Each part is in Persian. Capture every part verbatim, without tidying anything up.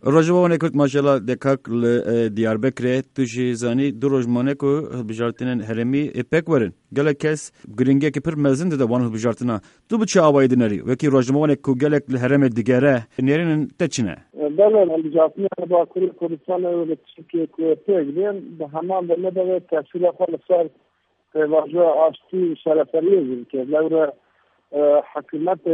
Rojavane kurt maşallah dekak Diyarbakır'e tuşi zani du rojmane ku bijartinin heremi epek verin. Gelek kes gringe ki pir mezin de van bijartina. Du bu çavayı dineri. Ve ki rojmane ku gelek hereme digere nerinin teçine. Belen bijartina bakır Kurdistan ve Türkiye kuvveti gibi hemen böyle de tesir yaparlar. Vaja açtı şerefleri ki levre hükümet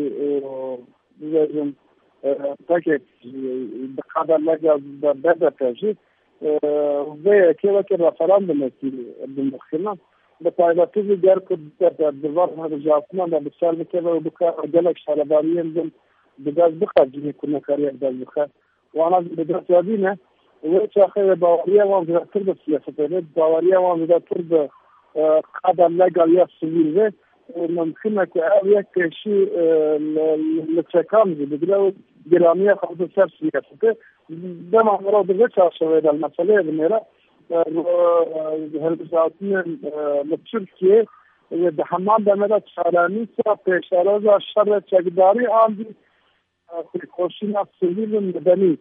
bizim paket kadarlarca beda tercih ve kevak referandum etti بالمخنا بطايلة جار كنت بالضبط هذا جاتنا بالسالب كذا وبكا جالك شربانين دم بدأت بخا جيني كنا كارير بدأت بخا وأنا بدأت هذينا وش أخي باوريا وان بدأت ترد السياسة باوريا وان بدأت ترد قادر لقى السبيل ممكن أن شيء للتكامل بدلو جرامية خمسة سر سياسة ده ما مراد بس عشان المسألة بنيرة هالبزاتين لتركيا ده حمام دمرة شاراني سافشارة شر تقداري عندي في خوشنا سبيل مدني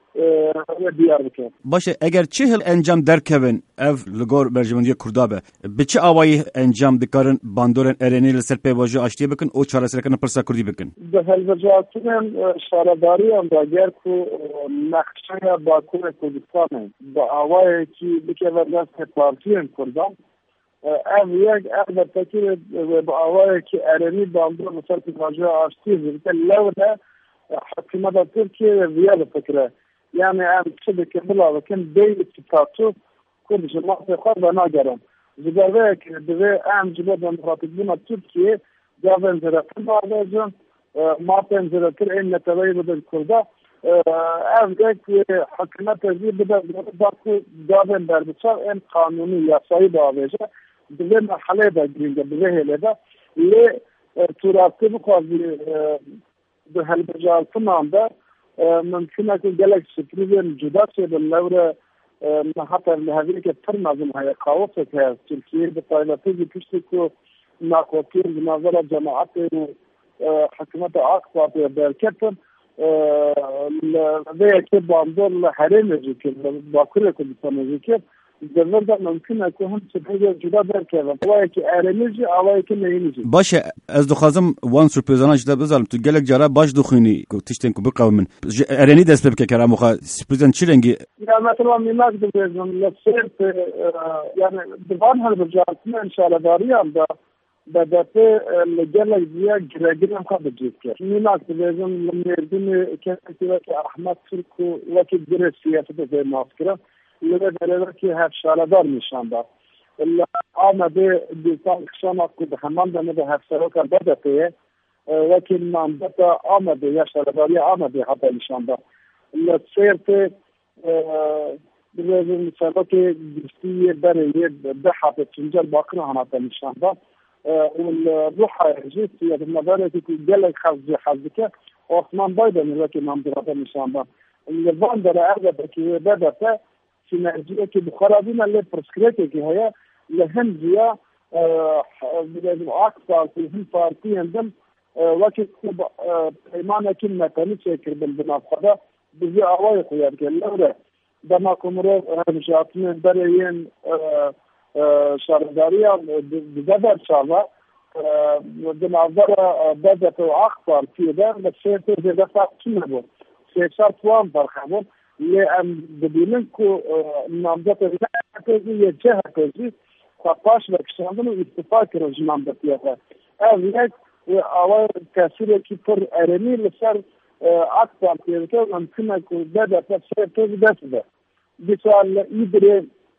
باشه اگر چه هل انجام درکوین اف لگور برجمندی کردابه به چه آوایی انجام دکارن باندورن ارنی لسر پیواجه آشتی بکن او چاره سرکن پرسا کردی بکن به هلوجاتون شارداری هم دا اگر که نقشه باکور کردستانه با آوایی که بکه وردست پارتی هم کردم اف یک البته که با آوایی که ارنی باندور لسر پیواجه آشتی بکن لوده حکومت ترکیه ویاد فکره yani em şöyle kemala bakın değil statü kurdu mahve khar ve nagaran zibave ki de em cibad demokratikuna Türkiye gaven zerafın vardı maten zerafır en netayı da kurda em de hükümet tezgah bida bakı gaven berbiçar en kanuni yasayı da veje de merhale da girinde de hele da le turatı bu kazi de helbejaltın anda ممكن أن جالك سكريبين جداسة باللورة حتى هذه كترنا زمها قاوسة تركيا بطايلة تيجي كشتكو ناقوتين بنظرة جماعات حكومة أقصى بالكتن ذي كيف باندور لحرين جيكين باكورة كردستان جيكين جزر ده ممكن أكون سبحانه جدا بركبه وای که ارنیجی آوای که نینیجی باشه از دخوازم وان سورپریزانا جدا بزارم تو گلک جرا باش دخونی کو تشتن کو بقاوم من ارنی دست بك كرا مخا سورپریزان چی رنگی یا مثلا میماک دوزم لسر yani divan halbucatına inşallah darıyam da بدأت لجلك زيا جراجين هم خد جيكر ميناك دوزم مردين كاتي احمد تركو وقت درس سياسة زي ماسكرا لذا درجة هف شاردار نشانده. إلا آمده دیسان کشانات که همان دنبال هف سرک بدته، وکیل من بتا آمده یا شارداری آمده حتی نشانده. إلا سیرت برای مثلا که دستی برای ده حتی چنجال باکر هنات نشانده. والروح جست یا بالنظر که جلک خزج خزجه عثمان بایدن وکیل من درات نشانده. اللي باندر أرجع که بدته سينرجية كي بخارابين اللي برسكريتي كي هي لهم زيا بلازم أكثر في هم بارتي عندهم وقت إيمانا كنا تاني شكر بالبناء بزي أواي خيار كي اللورة دما كمرو هرجاتين بريين شارداريا بزدر شابا بنظرة بدأت أكثر في ده بس شيء زي ده كنا بو سيشار توان برخبون لأن بدينك نامزات الرئاسية جهة تجي فقاش لكشاندن واتفاق رجمان بتياتها. أذيك وأول كثير كتر أرني لسر أكثر كذا ممكن يكون بدأ تفسير تجي بس ده. بسؤال يدري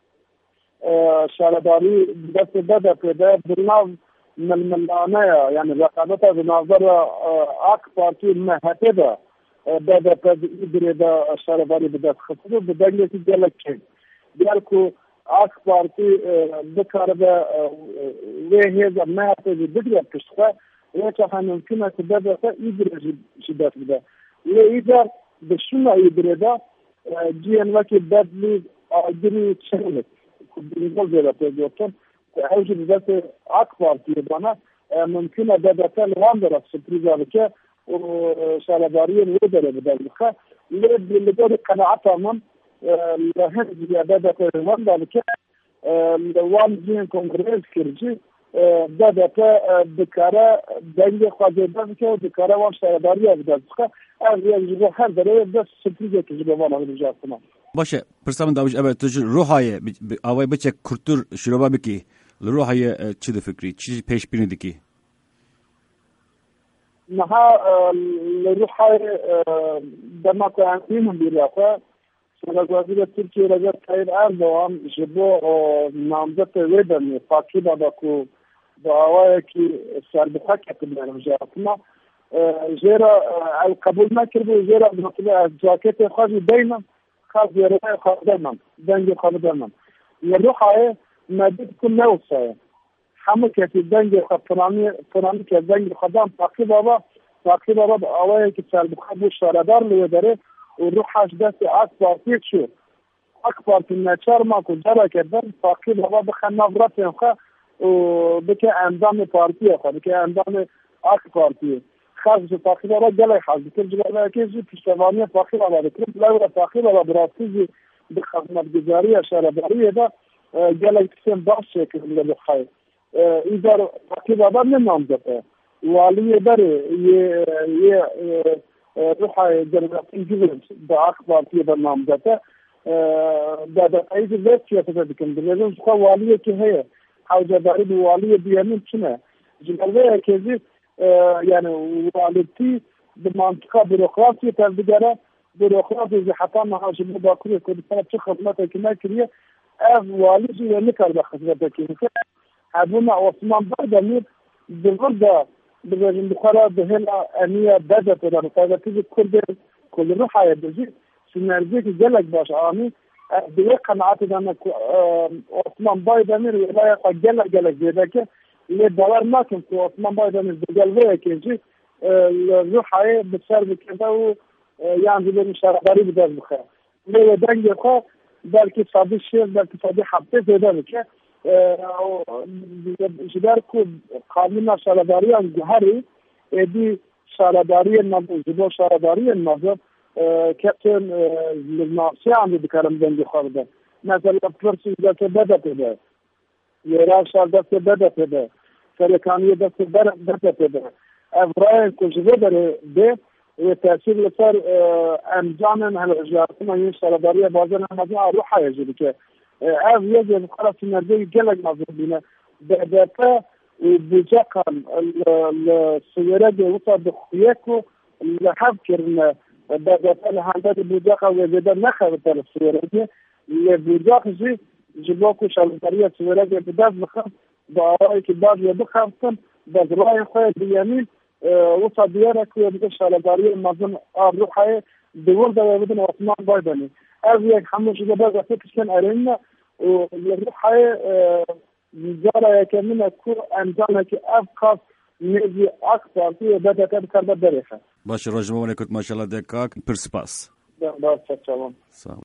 شارداري بس بدأ كذا بالنظر من الملانية يعني رقابتها بنظرة أكثر كي مهتدى. بدأ يدري ده شارداري بدأ خطوه بدأ في جالك شيء بيالكو أكبر في ذكر ده وهذا ما تجي بدري بتشتغل ويتها ممكن تبدأ يدري شدات ده وإذا بشنا يدري ده جيان وقت بدلي أدري شغلك بنقول زي ده تجوتن أوجد ذات أكبر في بنا ممكن بدأ تلوان درس سبريزا بك وشارداري الودر بدل بخا لبدأ قناعة من لهن زيادة تهون ذلك والجين كونغرس كرجي بدأ بكرة دنيا خاطر که بکره وان شهرداری ابداز که از یه هر داره دست سپیده که جلوان آمده جاتنا باشه پرسام داوش ابد تج روحای اوای بچه کورتور شروع بکی روحای چی د فکری چی پیش بینی دکی نها روحای دما کانتیم بیرافه سرگازی ترکیه رجب طیب اردوغان جبو نامزد ویدن فاکی بابا کو دعوای کی سربخه کتبیانم جاتنا جيرا القبول ما كربو جيرا بنطلع جاكيت خاجي دايما خاص يرى خادما دنجي خادما يروح عليه ما بتكون نوصه حمل كتي دنجي خطراني فراني كدنجي خدام باقي بابا باقي بابا اوای که سال بخبو شاردار له داره وروح اش دست اكبر شو اكبر في النشر ما كجرا كده باقي بابا بخنا برات خا وبك اندام بارتي خا بك اندام اكبر بارتي خارج التاخير را جل حاجه كل جل كيجي في الشماليه تاخير على كل لا تاخير على براسي بخدمات جزائريه شهرداريه ده جل كسم باش كل الخير اذا تاخير هذا من نامزته والي بري ي روح جلسه جبل ده اخبار في برنامجته ده ده ايد ليش يتذكر باللازم والي كي هي حاجه داري والي بيمين شنو جلوه كيجي يعني والدتي بمنطقة بيروقراطية تبدأ بيروقراطية حتى ما حاجة باكورية كل سنة خدمتها كنا كريه أف والدي ونكر بخدمتها كنا هذونا عثمان بعد بالغردة بالرجل بخارا بهلا أنية بدأت ولا بقى تيجي كل كل روح يدرج سنرجيك جلك باش عامي بيقع نعطي أنا عثمان بعد أمير ولا يقع جلك جلك جدك اللي دولار ما كنت عثمان بعد أمير بجلوه كيجي الروح هاي بتصير بكذا يعني زي المشاركة بدأ بخير اللي دنجي خا بلكي صادق شيء بلكي صادق حبته زيادة بك جداركو قانون شهرداری الجهري دي شهرداری النظام جدول شهرداری النظام كابتن الناصي عندي بكلام دنجي خالده مثلا فرس دست بدأت به يران شهر دست بدأت به سرکانی دست بدأت به افرای کجوه به وتأثير لصار انجام هالإجراءات ما شهرداری بازن همه روحه يجري که از یه خلاص نرجع جلگ مذهبنا بعدها بجاكا السيارات وصل بخياكو لحب كرنا بعدها لهندات بجاكا وجدا نخبت السيارات اللي بجاك جي جبوكو شالدارية السيارات بدأت بخم بعراي كبار يبخمتن بس راي خير بيمين وصل ديارك ويبقى شالدارية المنظم روحي دول ده يبدن عثمان بايدني از یک حمل شده باز فکر کن ارنا و روحی جارا کمینه کو انجام که افقاس نیزی اکثر توی بده کد کرده دریخه باشه راجمه ونکت ماشالله دکاک پرسپاس باشه چلون